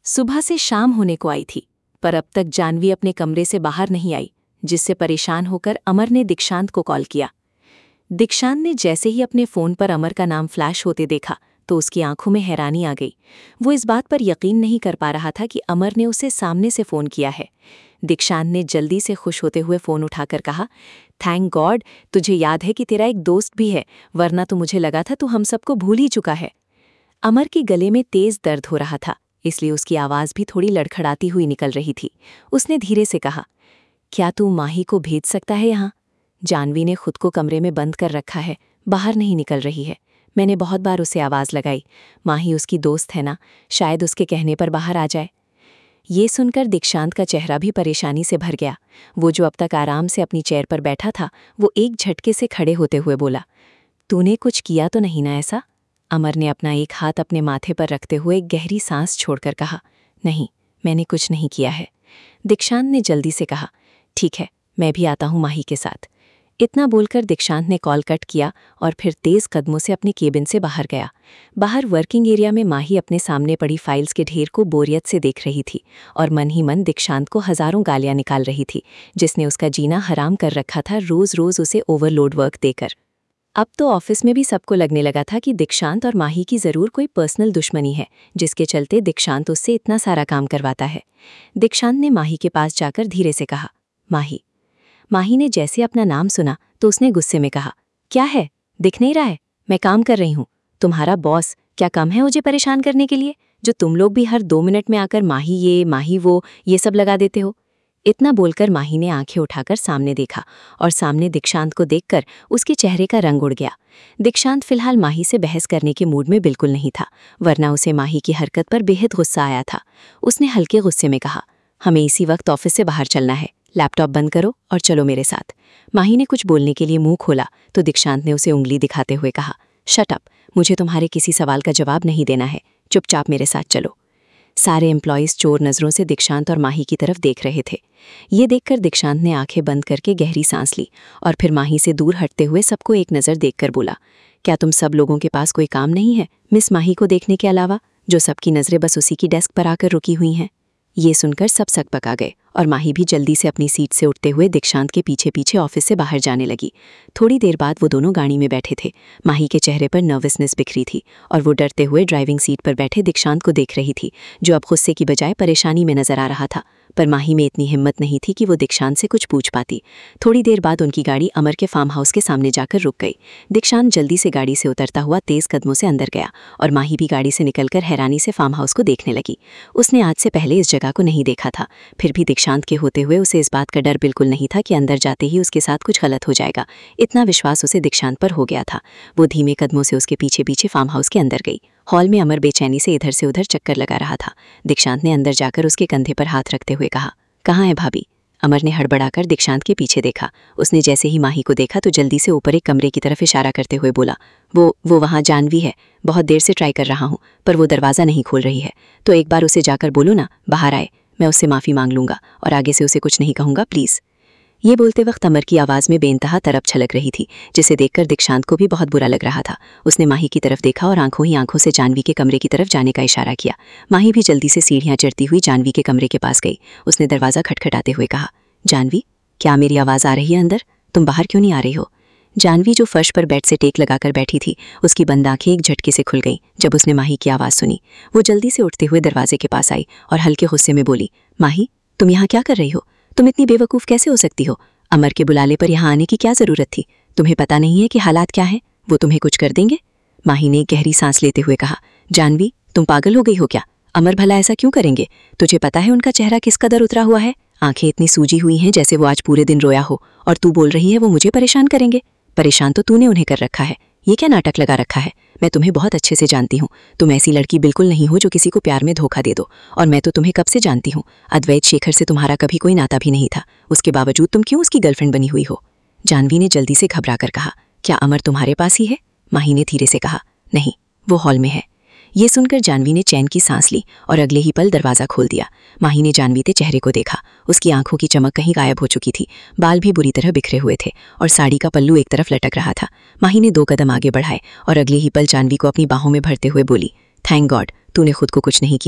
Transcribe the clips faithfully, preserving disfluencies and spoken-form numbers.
सुबह से शाम होने को आई थी, पर अब तक जानवी अपने कमरे से बाहर नहीं आई, जिससे परेशान होकर अमर ने दीक्षांत को कॉल किया। दीक्षांत ने जैसे ही अपने फ़ोन पर अमर का नाम फ्लैश होते देखा तो उसकी आंखों में हैरानी आ गई। वो इस बात पर यकीन नहीं कर पा रहा था कि अमर ने उसे सामने से फ़ोन किया है। दीक्षांत ने जल्दी से खुश होते हुए फ़ोन उठाकर कहा, थैंक गॉड, तुझे याद है कि तेरा एक दोस्त भी है, वरना तो मुझे लगा था तू हम सबको भूल ही चुका है। अमर के गले में तेज़ दर्द हो रहा था, इसलिए उसकी आवाज़ भी थोड़ी लड़खड़ाती हुई निकल रही थी। उसने धीरे से कहा, क्या तू माही को भेज सकता है यहाँ? जानवी ने खुद को कमरे में बंद कर रखा है, बाहर नहीं निकल रही है। मैंने बहुत बार उसे आवाज़ लगाई, माही उसकी दोस्त है ना, शायद उसके कहने पर बाहर आ जाए। ये सुनकर दीक्षांत का चेहरा भी परेशानी से भर गया। वो जो अब तक आराम से अपनी चेयर पर बैठा था, वो एक झटके से खड़े होते हुए बोला, तूने कुछ किया तो नहीं ना ऐसा? अमर ने अपना एक हाथ अपने माथे पर रखते हुए गहरी सांस छोड़कर कहा, नहीं, मैंने कुछ नहीं किया है। दीक्षांत ने जल्दी से कहा, ठीक है, मैं भी आता हूँ माही के साथ। इतना बोलकर दीक्षांत ने कॉल कट किया और फिर तेज़ कदमों से अपने केबिन से बाहर गया। बाहर वर्किंग एरिया में माही अपने सामने पड़ी फाइल्स के ढेर को बोरियत से देख रही थी और मन ही मन दीक्षांत को हज़ारों गालियाँ निकाल रही थी, जिसने उसका जीना हराम कर रखा था रोज़ रोज़ उसे ओवरलोड वर्क देकर। अब तो ऑफिस में भी सबको लगने लगा था कि दीक्षांत और माही की ज़रूर कोई पर्सनल दुश्मनी है, जिसके चलते दीक्षांत उससे इतना सारा काम करवाता है। दीक्षांत ने माही के पास जाकर धीरे से कहा, माही। माही ने जैसे अपना नाम सुना तो उसने गुस्से में कहा, क्या है, दिख नहीं रहा है? मैं काम कर रही हूँ। तुम्हारा बॉस क्या कम है मुझे परेशान करने के लिए, जो तुम लोग भी हर दो मिनट में आकर माही ये माही वो ये सब लगा देते हो? इतना बोलकर माही ने आंखें उठाकर सामने देखा और सामने दीक्षांत को देखकर उसके चेहरे का रंग उड़ गया। दीक्षांत फिलहाल माही से बहस करने के मूड में बिल्कुल नहीं था, वरना उसे माही की हरकत पर बेहद गुस्सा आया था। उसने हल्के गुस्से में कहा, हमें इसी वक्त ऑफिस से बाहर चलना है, लैपटॉप बंद करो और चलो मेरे साथ। माही ने कुछ बोलने के लिए मुंह खोला तो दीक्षांत ने उसे उंगली दिखाते हुए कहा, शट अप, मुझे तुम्हारे किसी सवाल का जवाब नहीं देना है, चुपचाप मेरे साथ चलो। सारे एम्प्लॉयज़ चोर नज़रों से दीक्षांत और माही की तरफ देख रहे थे। ये देखकर दीक्षांत ने आंखें बंद करके गहरी सांस ली और फिर माही से दूर हटते हुए सबको एक नज़र देखकर बोला, क्या तुम सब लोगों के पास कोई काम नहीं है मिस माही को देखने के अलावा, जो सबकी नज़रें बस उसी की डेस्क पर आकर रुकी हुई हैं? ये सुनकर सब सकपका गए और माही भी जल्दी से अपनी सीट से उठते हुए दीक्षांत के पीछे पीछे ऑफिस से बाहर जाने लगी। थोड़ी देर बाद वो दोनों गाड़ी में बैठे थे। माही के चेहरे पर नर्वसनेस बिखरी थी और वो डरते हुए ड्राइविंग सीट पर बैठे दीक्षांत को देख रही थी, जो अब गुस्से की बजाय परेशानी में नजर आ रहा था। पर माही में इतनी हिम्मत नहीं थी कि वो दीक्षांत से कुछ पूछ पाती। थोड़ी देर बाद उनकी गाड़ी अमर के फार्म हाउस के सामने जाकर रुक गई। दीक्षांत जल्दी से गाड़ी से उतरता हुआ तेज कदमों से अंदर गया और माही भी गाड़ी से निकलकर हैरानी से फार्म हाउस को देखने लगी। उसने आज से पहले इस जगह को नहीं देखा था, फिर भी दीक्षांत के होते हुए उसे इस बात का डर बिल्कुल नहीं था कि अंदर जाते ही उसके साथ कुछ गलत हो जाएगा। इतना विश्वास उसे दीक्षांत पर हो गया था। वो धीमे कदमों से उसके पीछे पीछे फार्म हाउस के अंदर गई। हॉल में अमर बेचैनी से इधर से उधर चक्कर लगा रहा था। दीक्षांत ने अंदर जाकर उसके कंधे पर हाथ रखते हुए कहा, कहाँ है भाभी? अमर ने हड़बड़ाकर दीक्षांत के पीछे देखा। उसने जैसे ही माही को देखा तो जल्दी से ऊपर एक कमरे की तरफ इशारा करते हुए बोला, वो वो वहाँ जानवी है, बहुत देर से ट्राई कर रहा हूँ पर वो दरवाज़ा नहीं खोल रही है, तो एक बार उसे जाकर बोलो ना बाहर आए। मैं उससे माफ़ी मांग लूँगा और आगे से उसे कुछ नहीं कहूँगा, प्लीज़। ये बोलते वक्त अमर की आवाज़ में बेइंतहा तरफ छलक रही थी, जिसे देखकर दीक्षांत को भी बहुत बुरा लग रहा था। उसने माही की तरफ देखा और आंखों ही आंखों से जानवी के कमरे की तरफ जाने का इशारा किया। माही भी जल्दी से सीढ़ियाँ चढ़ती हुई जानवी के कमरे के पास गई। उसने दरवाज़ा खटखटाते हुए कहा, जानवी, क्या मेरी आवाज़ आ रही है अंदर? तुम बाहर क्यों नहीं आ रही हो? जानवी जो फर्श पर बेड से टेक लगाकर बैठी थी, उसकी बंद आंखें एक झटके से खुल गईं जब उसने माही की आवाज़ सुनी। वो जल्दी से उठते हुए दरवाजे के पास आई और हल्के गुस्से में बोली, माही, तुम यहाँ क्या कर रही हो? तुम इतनी बेवकूफ़ कैसे हो सकती हो? अमर के बुलाले पर यहाँ आने की क्या ज़रूरत थी? तुम्हें पता नहीं है कि हालात क्या हैं? वो तुम्हें कुछ कर देंगे? माही ने गहरी सांस लेते हुए कहा, जानवी, तुम पागल हो गई हो क्या? अमर भला ऐसा क्यों करेंगे? तुझे पता है उनका चेहरा किस कदर उतरा हुआ है? आंखें इतनी सूजी हुई हैं जैसे वो आज पूरे दिन रोया हो, और तू बोल रही है वो मुझे परेशान करेंगे? परेशान तो तूने उन्हें कर रखा है। ये क्या नाटक लगा रखा है? मैं तुम्हें बहुत अच्छे से जानती हूँ। तुम ऐसी लड़की बिल्कुल नहीं हो जो किसी को प्यार में धोखा दे दो, और मैं तो तुम्हें कब से जानती हूँ। अद्वैत शेखर से तुम्हारा कभी कोई नाता भी नहीं था, उसके बावजूद तुम क्यों उसकी गर्लफ्रेंड बनी हुई हो? जानवी ने जल्दी से घबरा कर कहा, क्या अमर तुम्हारे पास ही है? माही ने धीरे से कहा, नहीं, वो हॉल में है। ये सुनकर जानवी ने चैन की सांस ली और अगले ही पल दरवाज़ा खोल दिया। माही ने जानवी के चेहरे को देखा। उसकी आंखों की चमक कहीं गायब हो चुकी थी, बाल भी बुरी तरह बिखरे हुए थे और साड़ी का पल्लू एक तरफ लटक रहा था। माही ने दो कदम आगे बढ़ाए और अगले ही पल जानवी को अपनी बाहों में भरते हुए बोली, थैंक गॉड, तूने खुद को कुछ नहीं किया है,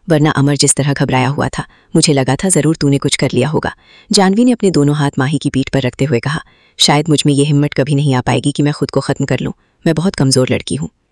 वरना अमर जिस तरह घबराया हुआ था मुझे लगा था ज़रूर तूने कुछ कर लिया होगा। जानवी ने अपने दोनों हाथ माही की पीठ पर रखते हुए कहा, शायद मुझ में ये हिम्मत कभी नहीं आ पाएगी कि मैं खुद को ख़त्म कर लूँ। मैं बहुत कमज़ोर लड़की हूँ।